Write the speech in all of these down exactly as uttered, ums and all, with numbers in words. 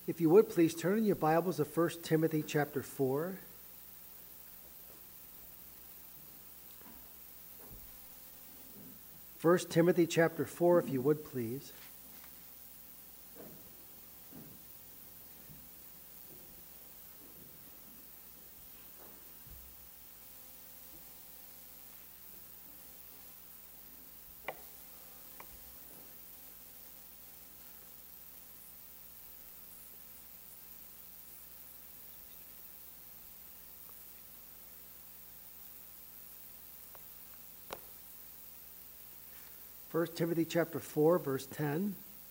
If you would, please turn in your Bibles to First Timothy chapter four. First Timothy chapter four, if you would, please. First Timothy chapter four, verse ten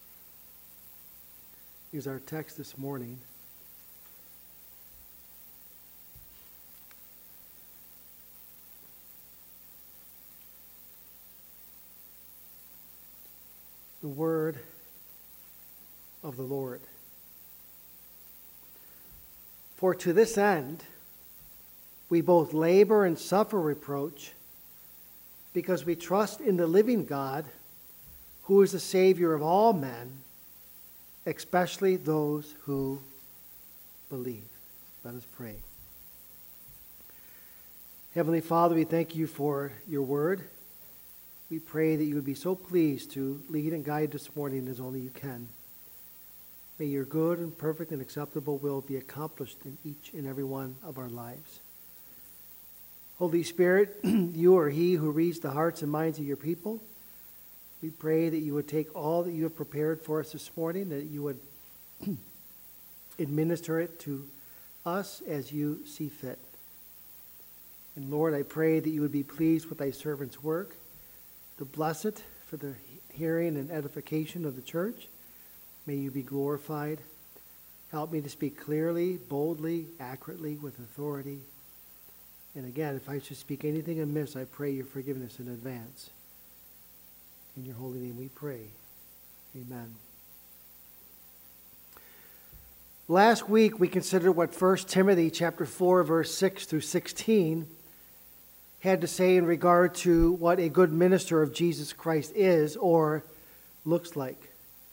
is our text this morning. The word of the Lord. For to this end we both labor and suffer reproach, because we trust in the living God, who is the Savior of all men, especially those who believe. Let us pray. Heavenly Father, we thank you for your word. We pray that you would be so pleased to lead and guide this morning as only you can. May your good and perfect and acceptable will be accomplished in each and every one of our lives. Holy Spirit, you are he who reads the hearts and minds of your people. We pray that you would take all that you have prepared for us this morning, that you would administer it to us as you see fit. And Lord, I pray that you would be pleased with thy servant's work, to bless it for the hearing and edification of the church. May you be glorified. Help me to speak clearly, boldly, accurately, with authority. And again, if I should speak anything amiss, I pray your forgiveness in advance. In your holy name we pray. Amen. Last week we considered what First Timothy chapter four, verse six through sixteen had to say in regard to what a good minister of Jesus Christ is or looks like.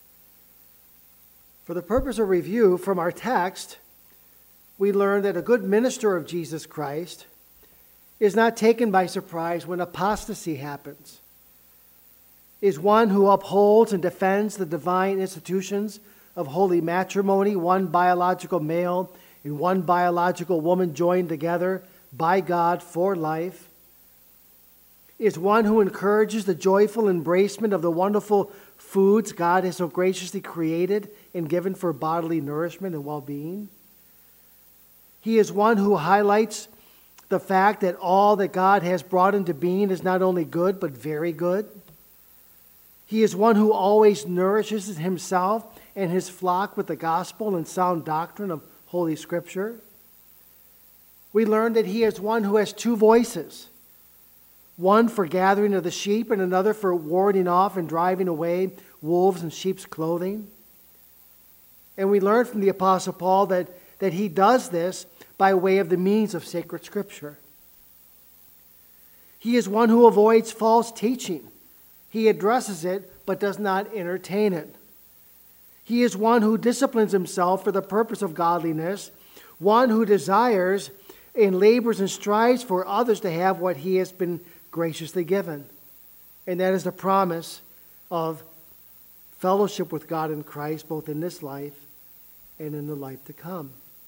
For the purpose of review from our text, we learned that a good minister of Jesus Christ is not taken by surprise when apostasy happens, is one who upholds and defends the divine institutions of holy matrimony, one biological male and one biological woman joined together by God for life, is one who encourages the joyful embracement of the wonderful foods God has so graciously created and given for bodily nourishment and well-being. He is one who highlights the fact that all that God has brought into being is not only good, but very good. He is one who always nourishes himself and his flock with the gospel and sound doctrine of Holy Scripture. We learned that he is one who has two voices, one for gathering of the sheep and another for warding off and driving away wolves in sheep's clothing. And we learned from the Apostle Paul that, that he does this by way of the means of sacred Scripture. He is one who avoids false teaching. He addresses it, but does not entertain it. He is one who disciplines himself for the purpose of godliness, one who desires and labors and strives for others to have what he has been graciously given. And that is the promise of fellowship with God in Christ, both in this life and in the life to come.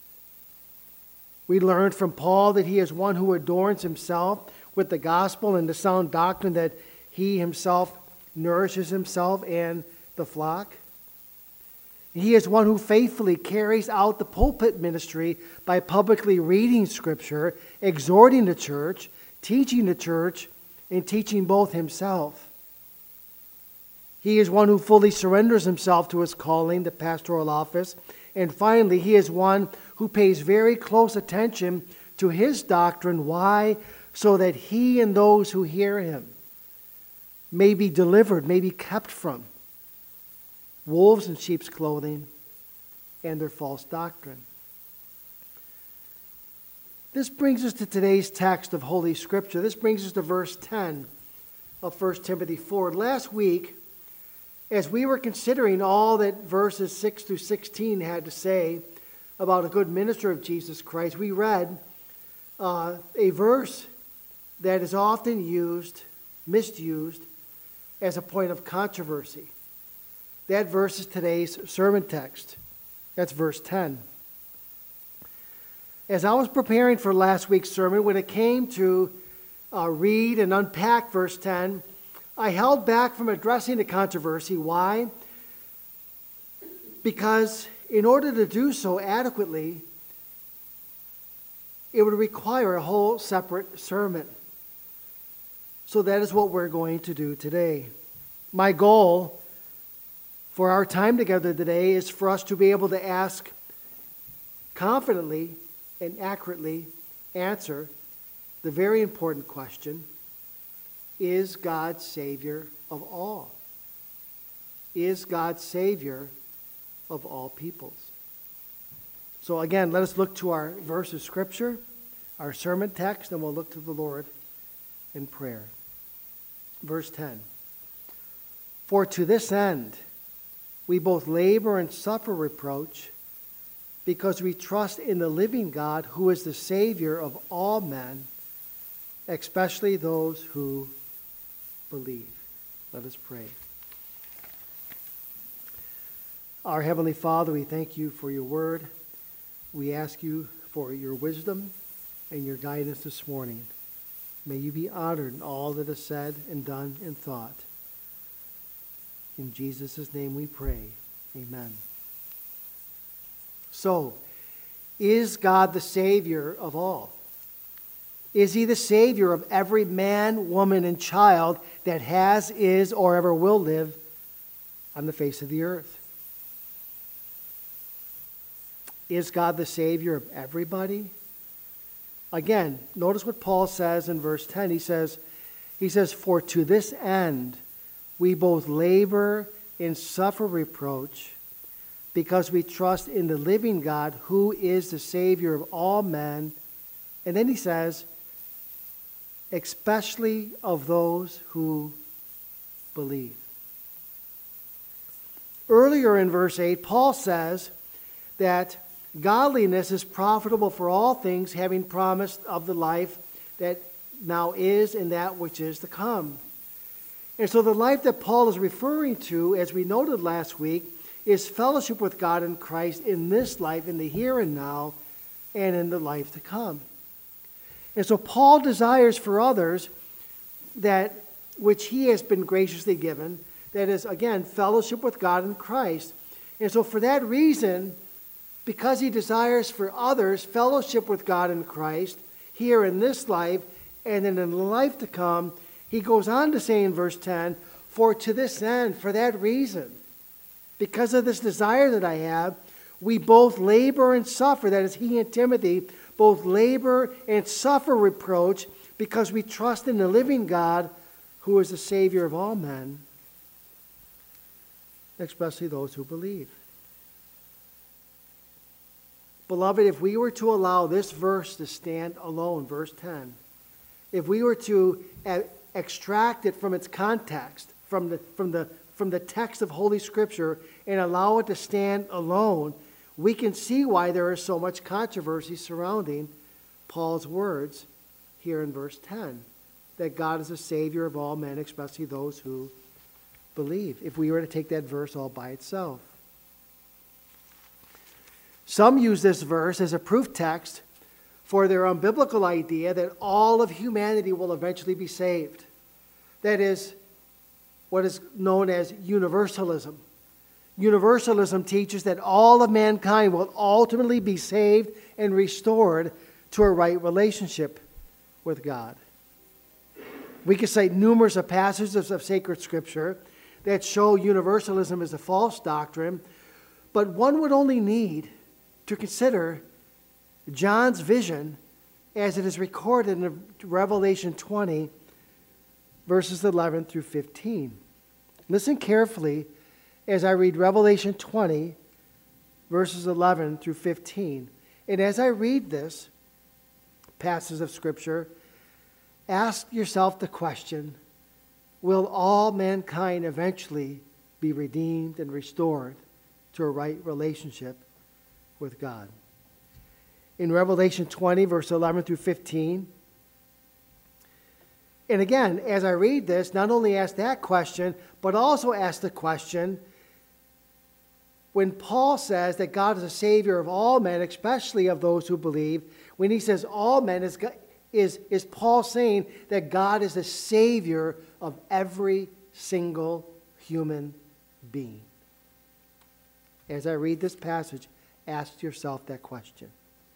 We learned from Paul that he is one who adorns himself with the gospel and the sound doctrine, that he himself nourishes himself and the flock. He is one who faithfully carries out the pulpit ministry by publicly reading Scripture, exhorting the church, teaching the church, and teaching both himself. He is one who fully surrenders himself to his calling, the pastoral office. And finally, he is one who pays very close attention to his doctrine. Why? So that he and those who hear him may be delivered, may be kept from wolves in sheep's clothing and their false doctrine. This brings us to today's text of Holy Scripture. This brings us to verse ten of First Timothy four. Last week, As we were considering all that verses six through sixteen had to say about a good minister of Jesus Christ, we read uh, a verse that is often used, misused, as a point of controversy. That verse is today's sermon text. That's verse ten. As I was preparing for last week's sermon, when it came to uh, read and unpack verse ten, I held back from addressing the controversy. Why? Because in order to do so adequately, it would require a whole separate sermon. So that is what we're going to do today. My goal for our time together today is for us to be able to ask confidently and accurately answer the very important question, is God Savior of all? Is God Savior of all peoples? So again, let us look to our verse of Scripture, our sermon text, and we'll look to the Lord in prayer. Verse ten. For to this end we both labor and suffer reproach, because we trust in the living God, who is the Savior of all men, especially those who believe. Let us pray. Our Heavenly Father, we thank you for your word. We ask you for your wisdom and your guidance this morning. May you be honored in all that is said and done and thought. In Jesus' name we pray. Amen. So, is God the Savior of all? Is he the Savior of every man, woman, and child that has, is, or ever will live on the face of the earth? Is God the Savior of everybody? Again, notice what Paul says in verse ten. He says, he says, for to this end we both labor and suffer reproach, because we trust in the living God, who is the Savior of all men. And then he says, especially of those who believe. Earlier in verse eight, Paul says that godliness is profitable for all things, having promised of the life that now is and that which is to come. And so the life that Paul is referring to, as we noted last week, is fellowship with God in Christ in this life, in the here and now, and in the life to come. And so Paul desires for others that which he has been graciously given, that is, again, fellowship with God in Christ. And so for that reason, because he desires for others fellowship with God in Christ here in this life and then in the life to come, he goes on to say in verse ten, for to this end, for that reason, because of this desire that I have, we both labor and suffer, that is, he and Timothy, both labor and suffer reproach, because we trust in the living God, who is the Savior of all men, especially those who believe. Beloved, if we were to allow this verse to stand alone, verse ten, if we were to extract it from its context, from the, from the, from the text of Holy Scripture, and allow it to stand alone, we can see why there is so much controversy surrounding Paul's words here in verse ten, that God is the Savior of all men, especially those who believe, if we were to take that verse all by itself. Some use this verse as a proof text for their unbiblical idea that all of humanity will eventually be saved. That is what is known as universalism. Universalism teaches that all of mankind will ultimately be saved and restored to a right relationship with God. We can cite numerous passages of sacred Scripture that show universalism is a false doctrine, but one would only need to consider John's vision as it is recorded in Revelation twenty, verses eleven through fifteen. Listen carefully as I read Revelation twenty, verses eleven through fifteen. And as I read this passage of Scripture, ask yourself the question, will all mankind eventually be redeemed and restored to a right relationship with God. In Revelation twenty, verse eleven through fifteen, and again, as I read this, not only ask that question, but also ask the question, when Paul says that God is a Savior of all men, especially of those who believe, when he says all men, is, is, is Paul saying that God is the Savior of every single human being? As I read this passage, ask yourself that question.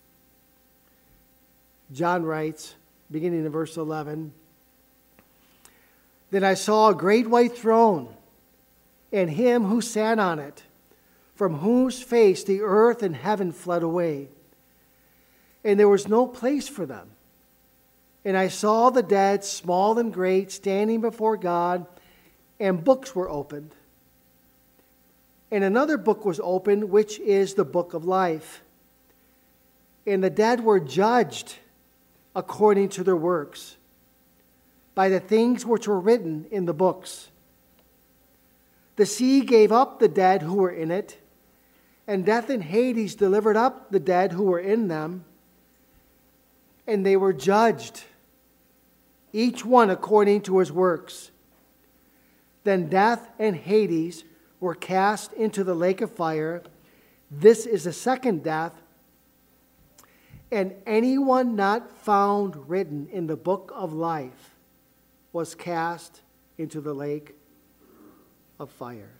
John writes, beginning in verse eleven, "Then I saw a great white throne, and him who sat on it, from whose face the earth and heaven fled away, and there was no place for them. And I saw the dead, small and great, standing before God, and books were opened. And another book was opened, which is the book of life. And the dead were judged according to their works, by the things which were written in the books. The sea gave up the dead who were in it, and death and Hades delivered up the dead who were in them, and they were judged, each one according to his works. Then death and Hades were cast into the lake of fire. This is the second death. And anyone not found written in the book of life was cast into the lake of fire."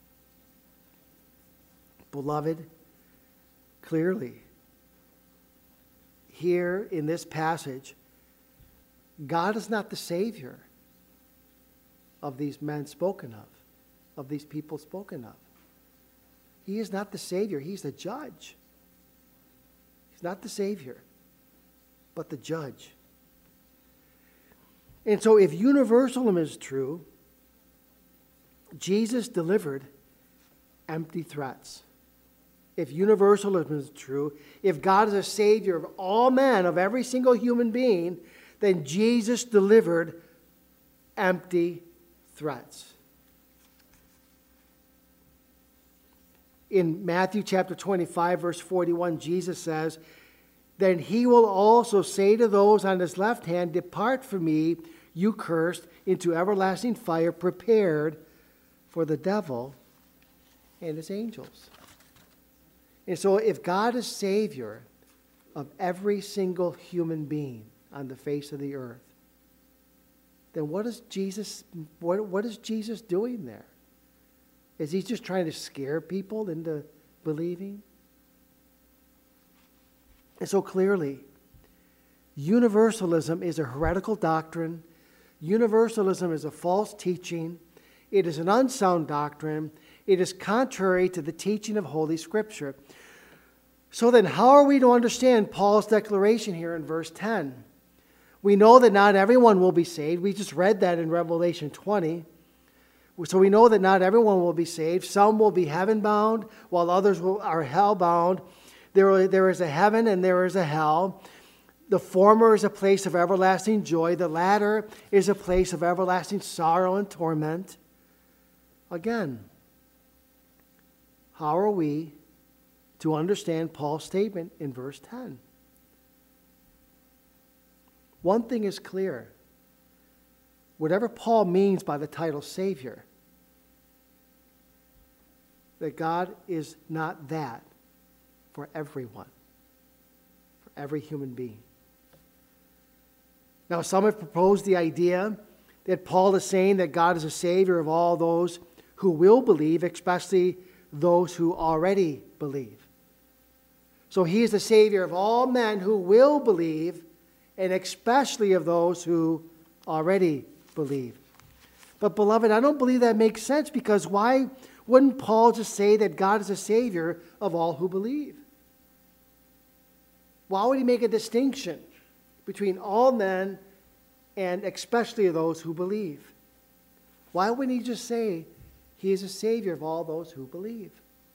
Beloved, clearly, here in this passage, God is not the Savior of these men spoken of, of these people spoken of. He is not the Savior, he's the judge. He's not the Savior, but the judge. And so if universalism is true, Jesus delivered empty threats. If universalism is true, if God is a Savior of all men, of every single human being, then Jesus delivered empty threats. In Matthew chapter twenty-five, verse forty-one, Jesus says, "Then he will also say to those on his left hand, 'Depart from me, you cursed, into everlasting fire prepared for the devil and his angels.'" And so if God is Savior of every single human being on the face of the earth, then what is Jesus, what, what is Jesus doing there? Is he just trying to scare people into believing? And so clearly, universalism is a heretical doctrine. Universalism is a false teaching. It is an unsound doctrine. It is contrary to the teaching of Holy Scripture. So then, how are we to understand Paul's declaration here in verse ten? We know that not everyone will be saved. We just read that in Revelation twenty. So we know that not everyone will be saved. Some will be heaven-bound, while others will, are hell-bound. There, there is a heaven and there is a hell. The former is a place of everlasting joy. The latter is a place of everlasting sorrow and torment. Again, how are we to understand Paul's statement in verse ten? One thing is clear. Whatever Paul means by the title Savior, that God is not that for everyone, for every human being. Now, some have proposed the idea that Paul is saying that God is a Savior of all those who will believe, especially those who already believe. So he is the Savior of all men who will believe, and especially of those who already believe. But beloved, I don't believe that makes sense, because why wouldn't Paul just say that God is a Savior of all who believe? Why would he make a distinction between all men and especially those who believe? Why wouldn't he just say he is a Savior of all those who believe?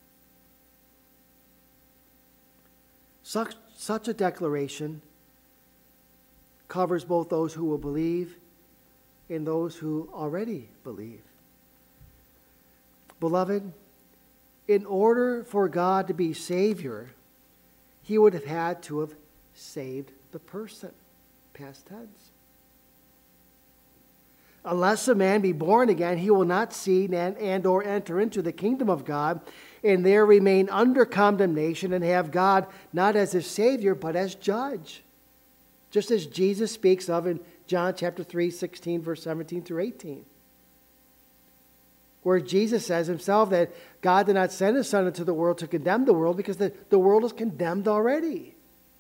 Such, such a declaration covers both those who will believe and those who already believe. Beloved, in order for God to be Savior, he would have had to have saved the person. Past tense. Unless a man be born again, he will not see and, and or enter into the kingdom of God, and there remain under condemnation and have God not as his Savior, but as judge. Just as Jesus speaks of in John chapter three, sixteen, verse seventeen through eighteen. Where Jesus says himself that God did not send his Son into the world to condemn the world, because the, the world is condemned already.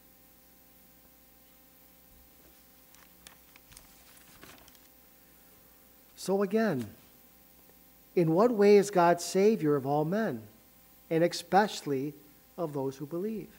So again, in what way is God Savior of all men, and especially of those who believe?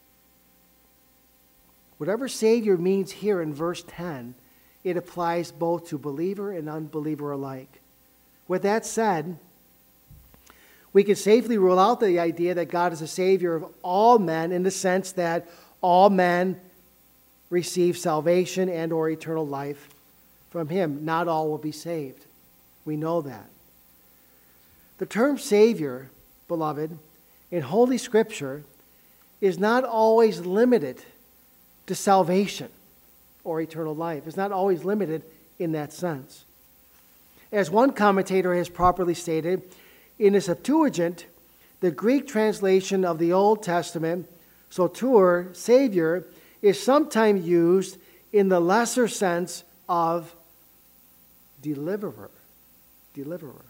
Whatever Savior means here in verse ten, it applies both to believer and unbeliever alike. With that said, we can safely rule out the idea that God is a Savior of all men, in the sense that all men receive salvation and or eternal life from him. Not all will be saved. We know that. The term Savior, beloved, in Holy Scripture is not always limited to salvation or eternal life. It's not always limited in that sense. As one commentator has properly stated, in the Septuagint, the Greek translation of the Old Testament, soter, Savior, is sometimes used in the lesser sense of deliverer. Deliverer.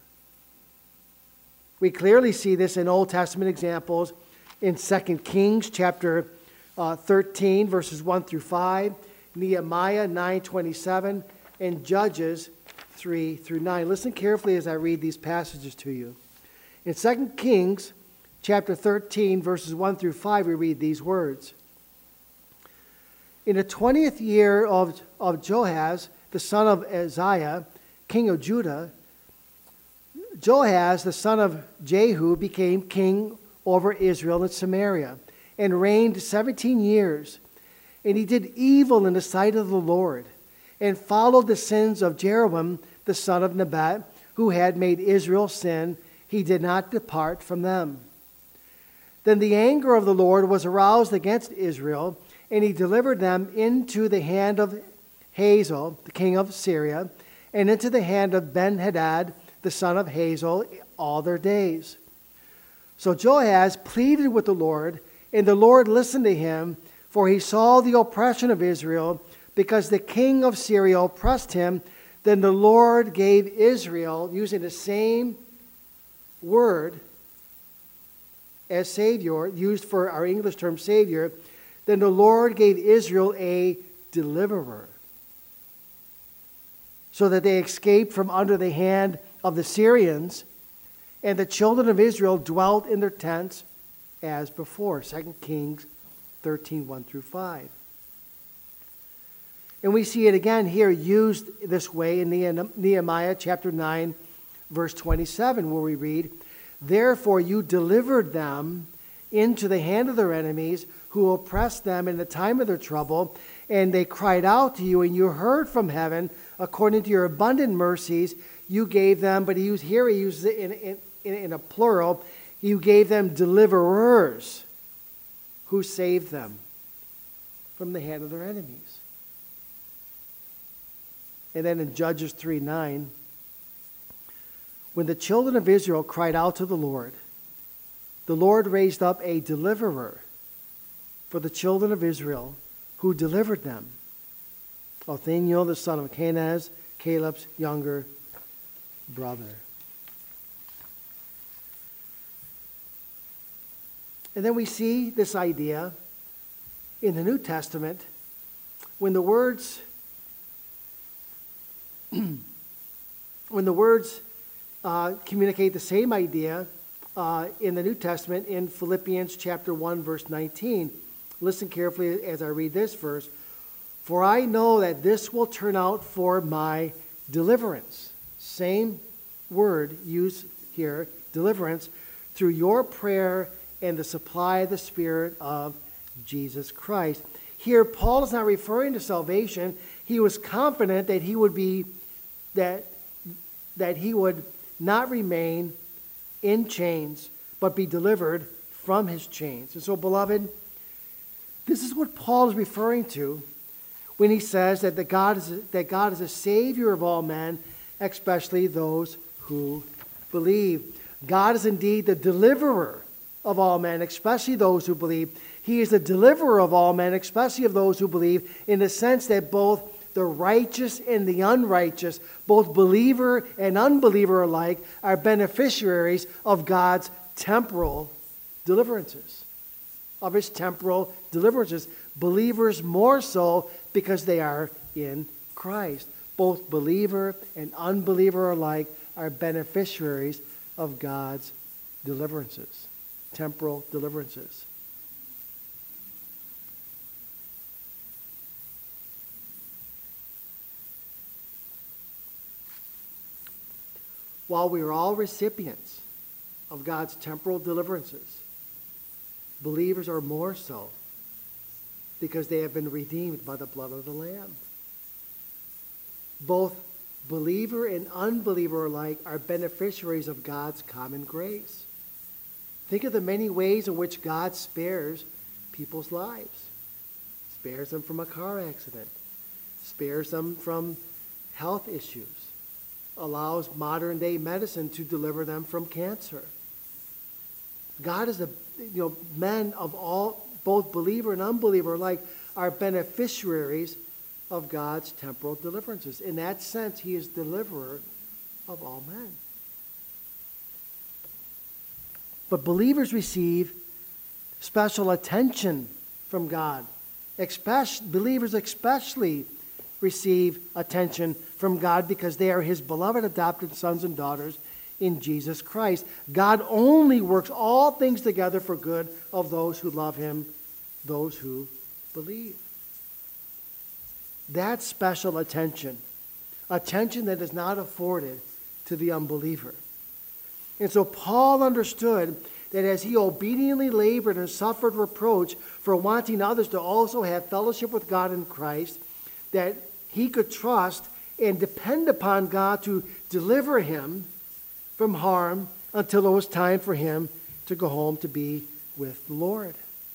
We clearly see this in Old Testament examples in Second Kings chapter uh, thirteen, verses one through five, Nehemiah nine twenty-seven, and Judges three through nine. Listen carefully as I read these passages to you. In Second Kings chapter thirteen, verses one through five, we read these words. In the twentieth year of, of Joahaz, the son of Uzziah, king of Judah, Joahaz, the son of Jehu, became king over Israel and Samaria, and reigned seventeen years. And he did evil in the sight of the Lord, and followed the sins of Jeroboam, the son of Nebat, who had made Israel sin. He did not depart from them. Then the anger of the Lord was aroused against Israel, and he delivered them into the hand of Hazael, the king of Syria, and into the hand of Ben-Hadad, the son of Hazael, all their days. So Joahaz pleaded with the Lord, and the Lord listened to him, for he saw the oppression of Israel, because the king of Syria oppressed him. Then the Lord gave Israel, using the same word as Savior, used for our English term Savior, then the Lord gave Israel a deliverer, so that they escaped from under the hand of the Syrians, and the children of Israel dwelt in their tents as before. Second Kings thirteen, one through five. And we see it again here used this way in Nehemiah chapter nine, verse twenty-seven, where we read, "Therefore you delivered them into the hand of their enemies, who oppressed them in the time of their trouble, and they cried out to you, and you heard from heaven, according to your abundant mercies, you gave them," but he used, here he uses it in, in, in a plural, "you gave them deliverers who saved them from the hand of their enemies." And then in Judges three nine, when the children of Israel cried out to the Lord, the Lord raised up a deliverer for the children of Israel, who delivered them. Othniel, the son of Kenaz, Caleb's younger brother. And then we see this idea in the New Testament when the words when the words uh, communicate the same idea uh, in the New Testament in Philippians chapter one, verse nineteen. Listen carefully as I read this verse. "For I know that this will turn out for my deliverance." Same word used here, deliverance, "through your prayer and the supply of the Spirit of Jesus Christ." Here, Paul is not referring to salvation. He was confident that he would be, that, that he would not remain in chains, but be delivered from his chains. And so, beloved, this is what Paul is referring to when he says that, the God is a, that God is a Savior of all men, especially those who believe. God is indeed the deliverer of all men, especially those who believe. He is the deliverer of all men, especially of those who believe, in the sense that both the righteous and the unrighteous, both believer and unbeliever alike, are beneficiaries of God's temporal deliverances. Of his temporal deliverances. Believers more so because they are in Christ. Both believer and unbeliever alike are beneficiaries of God's deliverances, temporal deliverances. While we are all recipients of God's temporal deliverances, believers are more so because they have been redeemed by the blood of the Lamb. Both believer and unbeliever alike are beneficiaries of God's common grace. Think of the many ways in which God spares people's lives. Spares them from a car accident. Spares them from health issues. Allows modern day medicine to deliver them from cancer. God is a, you know, men of all, both believer and unbeliever alike, are beneficiaries of God's temporal deliverances. In that sense, he is deliverer of all men. But believers receive special attention from God. Especially, believers especially receive attention from God because they are his beloved adopted sons and daughters in Jesus Christ. God only works all things together for good of those who love him, those who believe. That special attention, attention that is not afforded to the unbeliever. And so Paul understood that as he obediently labored and suffered reproach for wanting others to also have fellowship with God in Christ, that he could trust and depend upon God to deliver him from harm until it was time for him to go home to be with the Lord.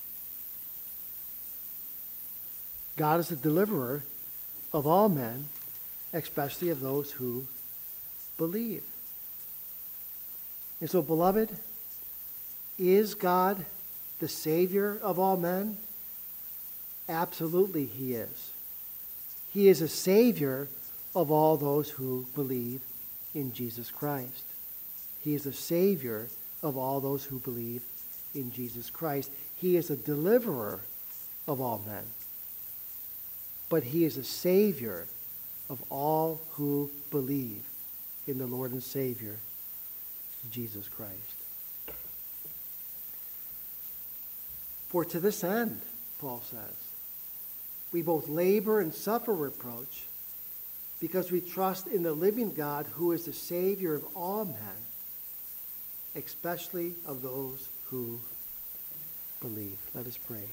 God is the deliverer of all men, especially of those who believe. And so, beloved, is God the Savior of all men? Absolutely he is. He is a Savior of all those who believe in Jesus Christ. He is a Savior of all those who believe in Jesus Christ. He is a deliverer of all men. But he is a Savior of all who believe in the Lord and Savior, Jesus Christ. For to this end, Paul says, we both labor and suffer reproach because we trust in the living God who is the Savior of all men, especially of those who believe. Let us pray.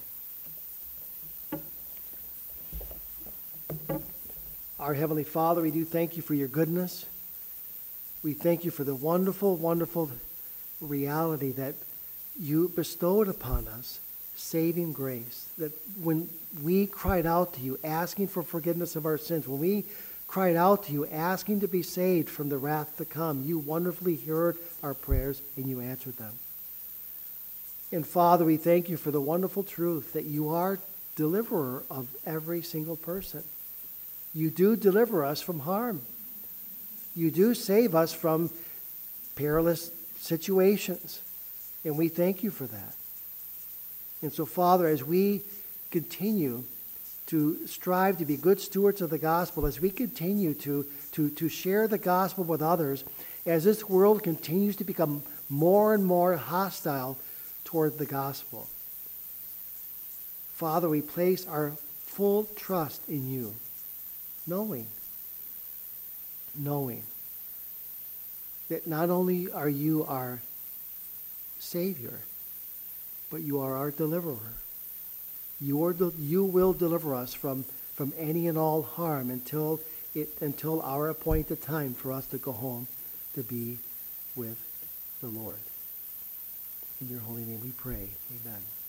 Our Heavenly Father, we do thank you for your goodness. We thank you for the wonderful, wonderful reality that you bestowed upon us, saving grace. That when we cried out to you, asking for forgiveness of our sins, when we cried out to you, asking to be saved from the wrath to come, you wonderfully heard our prayers and you answered them. And Father, we thank you for the wonderful truth that you are deliverer of every single person. You do deliver us from harm. You do save us from perilous situations. And we thank you for that. And so, Father, as we continue to strive to be good stewards of the gospel, as we continue to, to, to share the gospel with others, as this world continues to become more and more hostile toward the gospel, Father, we place our full trust in you, knowing, knowing that not only are you our Savior, but you are our deliverer. You, are, you will deliver us from, from any and all harm until, it, until our appointed time for us to go home to be with the Lord. In your holy name we pray. Amen.